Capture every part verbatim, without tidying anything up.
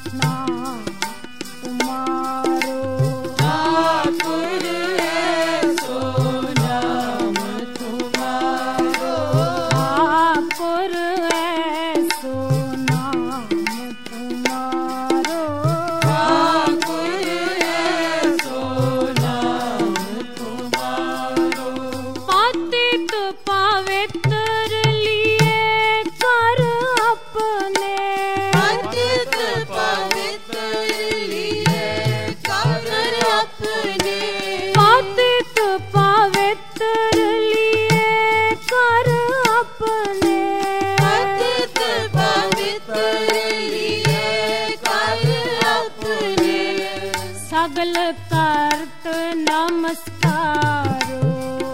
नाम तुम्हारो। ठाकुर ऐसो नाम तुम्हारो। ठाकुर ऐसो नाम तुम्हारो। ठाकुर ऐसो नाम तुम्हारो। पतित पवित्र लिए कर अपने। पतित पवित्र लिए कर अपने। पतित पवित्र लिए कर अपने। पतित पवित्र लिए कर अपने। सगल करत नमस्कारो।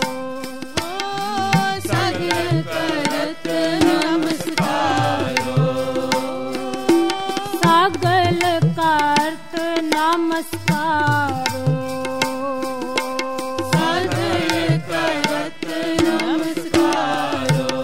सगल करत नमस्कारो। सगल करत नमस्कारो। सगल करत नमस्कारो।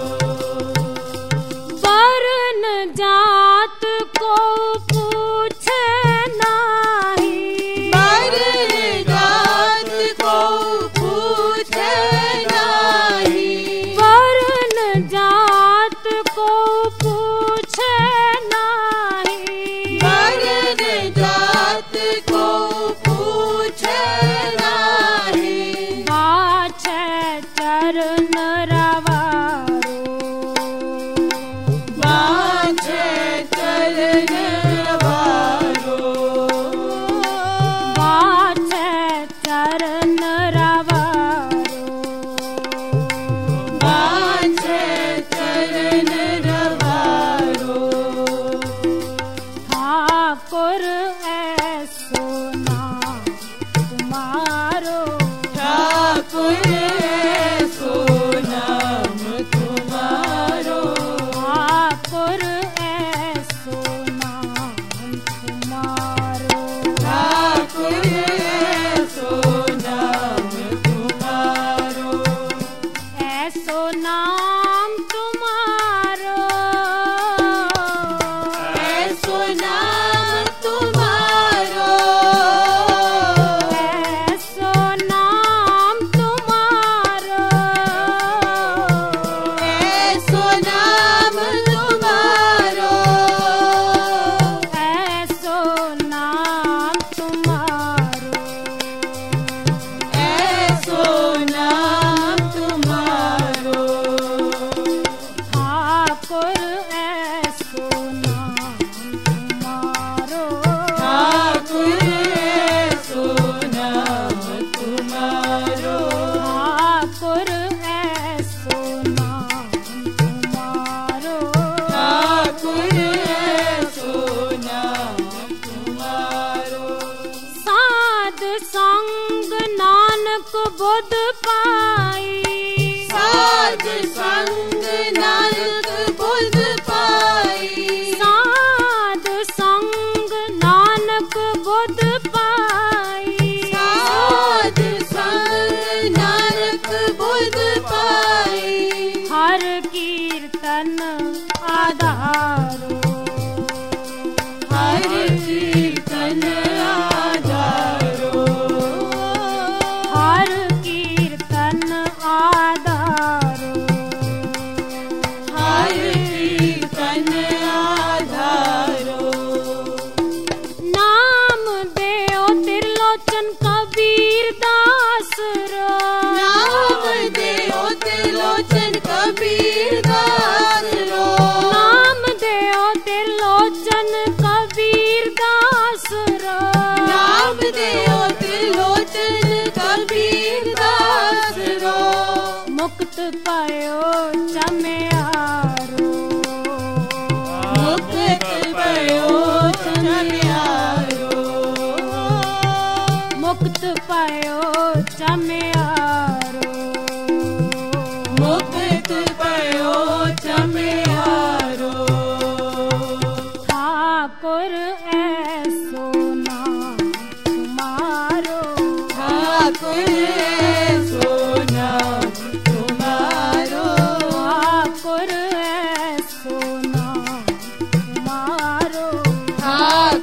वर्ण जात को पूछे नाही। वर्ण जात को पूछे नाही। वर्ण जात को पूछे नाही। वर्ण जात को पूछे नाही। वाछे चरण रवारो। वाछे चरण रवारो। वाछे चरण रवारो। वाछे चरण रवारो। ठाकुर ऐसो नाम तुम्हारो। ठाकुर ऐसो नाम तुम्हारो। ठाकुर ऐसो नाम तुम्हारो। ठाकुर ऐसो नाम तुम्हारो। ऐसो नाम तुम्हारो। ऐसो नाम तुम्हारो। ऐसो नाम तुम्हारो। ऐसो नाम तुम्हारो। ऐसो नाम तुम्हारो। ऐसो नाम तुम्हारो। ठाकुर ऐसो नाम तुम्हारो। ठाकुर ऐसो नाम तुम्हारो। ठाकुर ऐसो नाम तुम्हारो। ठाकुर ऐसो नाम तुम्हारो। साध संग नानक बुध पाई। साध संग नानक बुध पाई। साध संग नानक बुध पाई। साध संग नानक बुध पाई। हर कीर्तन आधारो। हर कीर्तन आधारो। हर कीर्तन आधारो। हर कीर्तन आधारो। नाम देओ त्रिलोचन कबीर दास रो। नाम देओ त्रिलोचन कबीर दास रो। नाम देओ त्रिलोचन कबीर दास रो। नाम देओ त्रिलोचन कबीर दास रो। मुक्त पायो चमेयारो। मुक्त भयो चमेयारो। मुक्त पायो चमेयारो। मुक्त भयो चमेयारो। ठाकुर ऐसो नाम तुम्हारो। ठाकुर ऐसो नाम तुम्हारो। ठाकुर ऐसो नाम तुम्हारो। ठाकुर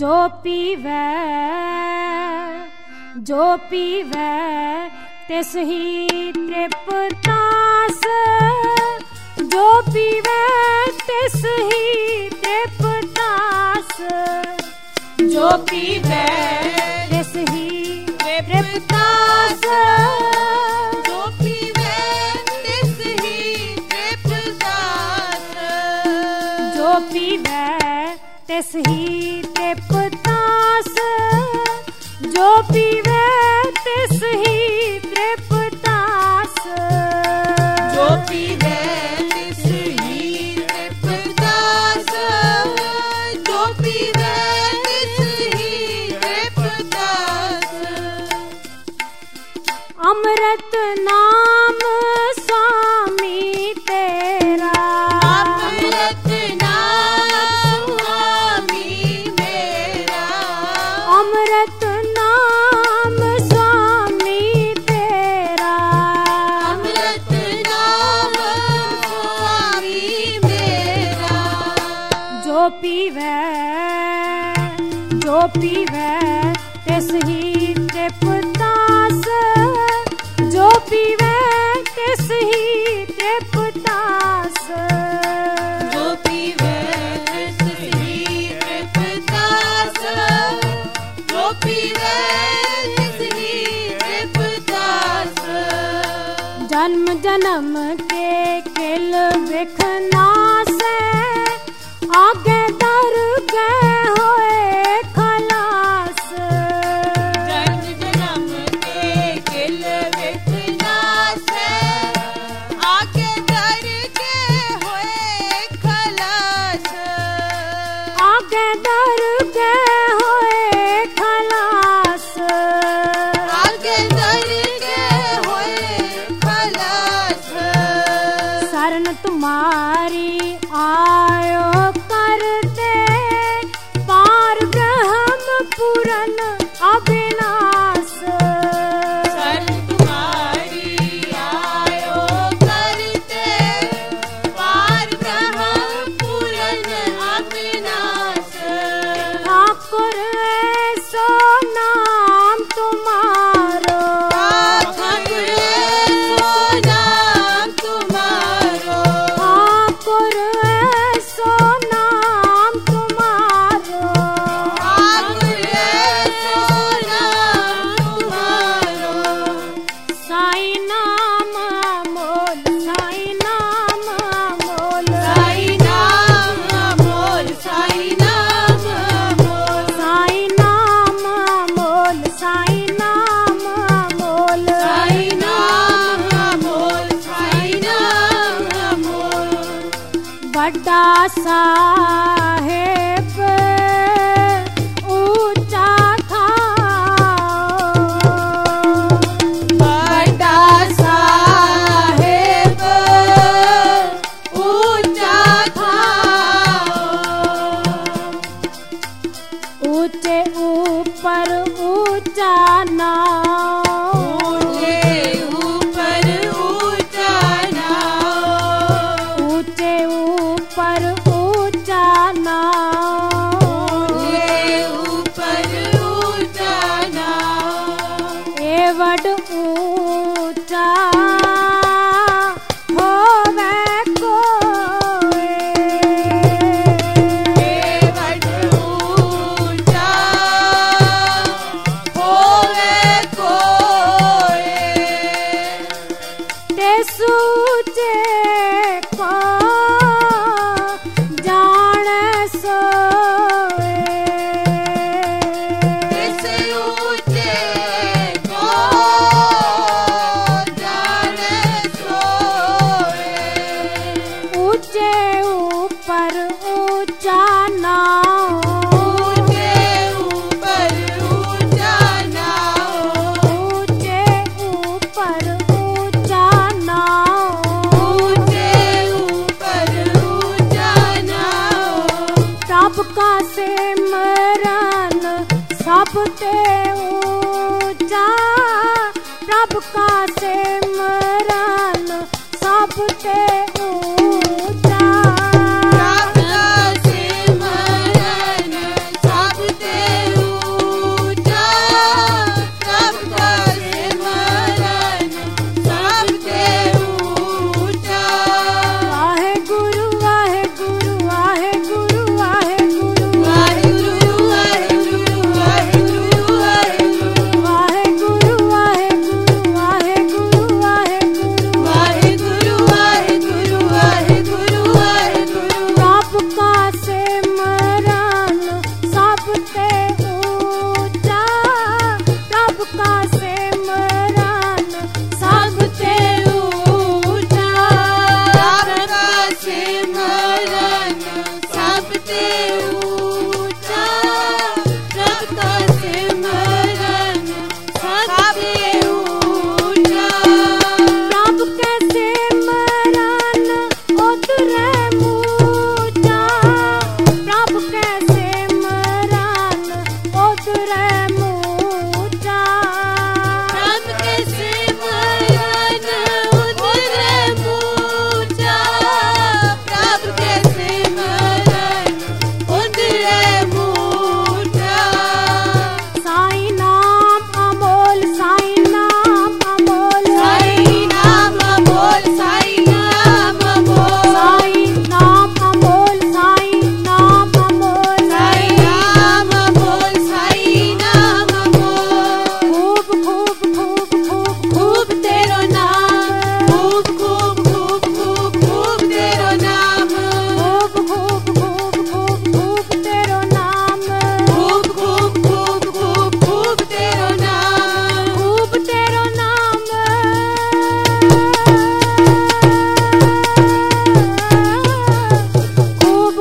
जो पीवै जो पीवै तिस ही तृप्तास जो पीवै तिस ही तृप्तास जो पीवै तिस ही तृप्तास जो पीवै तिस ही तृप्तास जो पीवै तिस ही तृप्तास जो पीवै तिस ही तृप्तास जो पीवै तिस ही तृप्तास जो पीवै तिस ही तृप्तास अमृत नाम स्वामी तेरा अमृत नाम स्वामी मेरा अमृत नाम स्वामी तेरा अमृत नाम स्वामी मेरा जो पीवै जो पीवै तिस ही तृप्तास जो पीवै तिस ही तृप्तास जो पीवै तिस ही तृप्तास जो पीवै तिस ही तृप्तास जन्म जन्म के किल बिखनासे आगे दर गए होए खलास जन्म जन्म के किल विखनास आगे दर के होए खलास आगे दर गए होए खलास आगे दर के होए खलास शरण तुम्हारी आयो करते पार ब्रह्म पूरन अविनाश शरण तुम्हारी आयो करते पार ब्रह्म पूरन अविनाश ठाकुर सो नाम तुम्हारो ठाकुर सो नाम तुम्हारो ठाकुर सो नाम तुम्हारो ठाकुर सो नाम तुम्हारो साई नाम मोल साई नाम मोल साई नाम मोल साई नाम मोल साई नाम मोल साई नाम मोल साई नाम मोल साई नाम मोल बड़ा साहेब ऊंचा था बड़ा साहेब ऊंचा था ऊंचे ऊपर ऊंचा नाम ऊंचे ऊपर ऊंचा नाव ऊंचे ऊपर ऊंचा नाम ऊंचे ऊपर ऊंचा नाव एवड ऊंचा होवे कोई केवट ऊंचा होवे कोई ते सूचे को जाने सोए इस ऊंचे को जाने सोए ऊंचे ऊपर ऊंचा नाम ऊंचे ऊपर ऊंचा नाव ऊंचे ऊपर ऊंचा नाम ऊंचे ऊपर ऊंचा नाव सब का सिमरन सब ते ऊंचा प्रभ का सिमरन सब ते ऊंचा प्रभ का सिमरन सब ते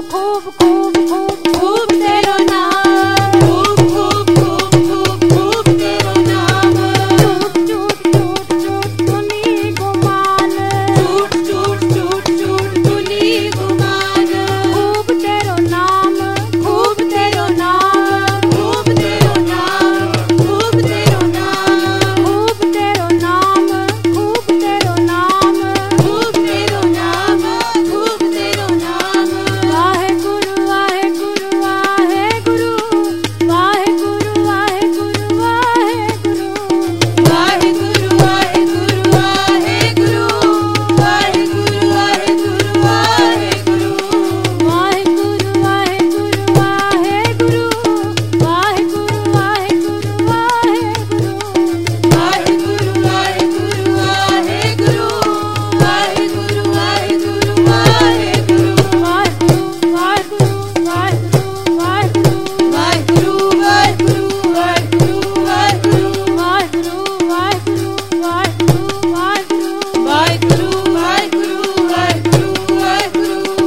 खूब खूब खूब खूब तेरो नाम, खूब खूब खूब खूब खूब तेरो नाम। चूट चूट चूट चूट सुनी गुमान, चूट चूट चूट चूट तूनी गुमान। खूब तेरो नाम, खूब तेरो नाम, खूब तेरो नाम, खूब तेरो नाम। खूब तेरो नाम, खूब तेरो नाम, खूब तेरो नाम, खूब तेरो नाम। वाहे गुरु वाहे गुरु वाहे गुरु, वाहे गुरु वाहे गुरु वाहे गुरु, वाहे गुरु वाहे गुरु वाहे गुरु, वाहे गुरु वाहे गुरु वाहे गुरु। वाहे गुरु वाहे गुरु वाहे गुरु, वाहे गुरु वाहे गुरु वाहे गुरु, वाहे गुरु वाहे गुरु वाहे गुरु, वाहे गुरु वाहे गुरु वाहे गुरु। वाहे गुरु वाहे गुरु वाहे गुरु, वाहे गुरु वाहे गुरु वाहे गुरु वाहे गुरु, वाहे गुरु वाहे गुरु वाहे गुरु, वाहे गुरु वाहे गुरु वाहे गुरु, वाहे गुरु वाहे गुरु वाहे गुरु वाहे गुरु।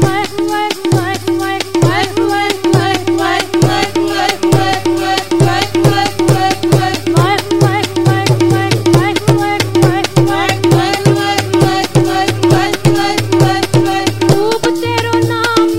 खूब तेरो नाम,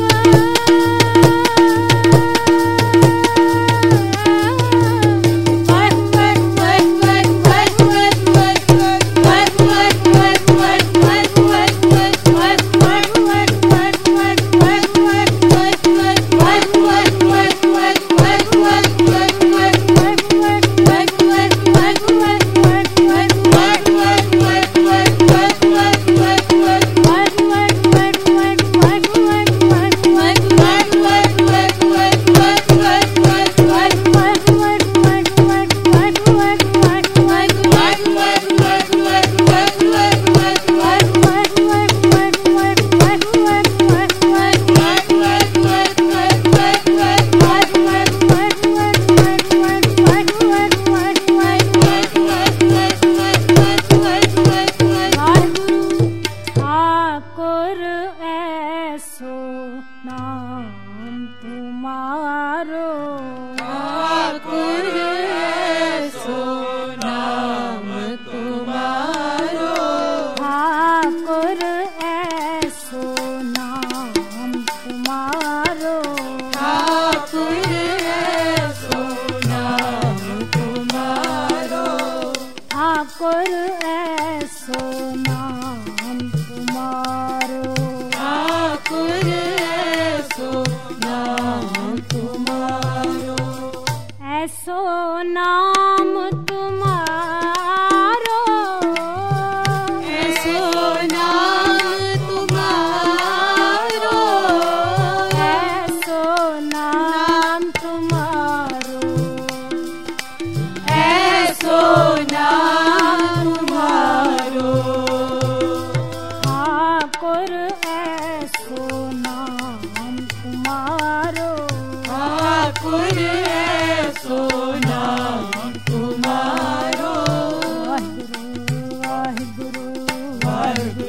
ठाकुर ऐसो नाम तुम्हारो, ठाकुर ऐसो नाम तुम्हारो, ठाकुर ऐसो नाम तुम्हारो, ठाकुर ऐसो नाम तुम्हारो, ठाकुर ऐसो नाम तुम्हारो, ठाकुर ऐसो नाम तुम्हारो। ऐसो नाम तुम्हारो, ऐसो नाम तुम्हारो, ऐसो नाम तुम्हारो, ऐसो नाम तुम्हारो, ठाकुर ऐसो नाम तुम्हारो, ठाकुर ऐसो नाम तुम्हारो। वाहिगुरु वाहिगुरु वाहिगुरु